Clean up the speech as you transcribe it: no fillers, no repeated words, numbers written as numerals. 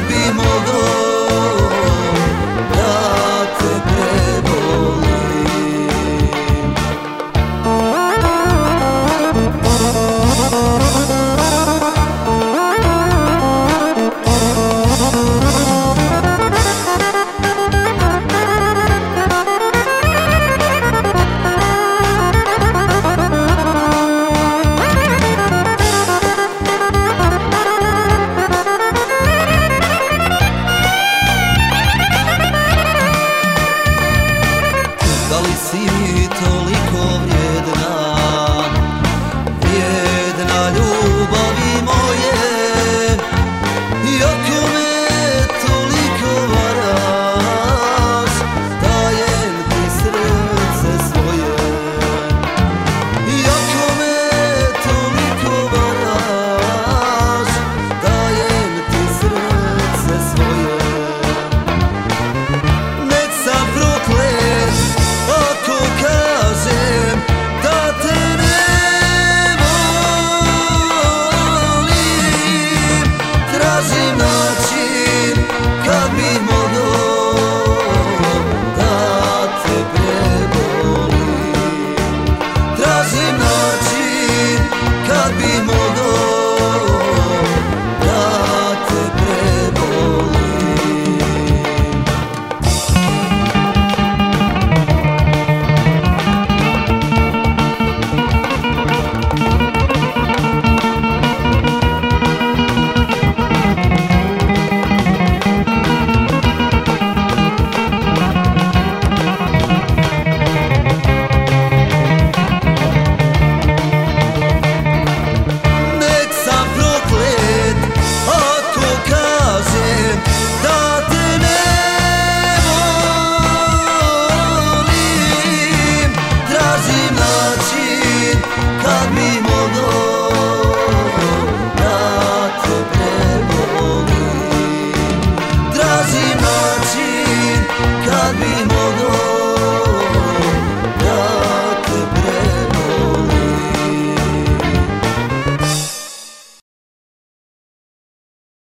bi mogao da te prebolim. Da li si mi toliko vrijedna, vrijedna ljubavi moje, iako me toliko varaš, dajem ti srce svoje. Iako me toliko varaš, dajem ti srce svoje. Nek sam proklet ako kažem da te ne volim. Tražim način kad bih mogao da te prebolim. Tražim način kad bih mogao da te prebolim. Kad bi mogao da te prebolim. Tražim način kad bi mogao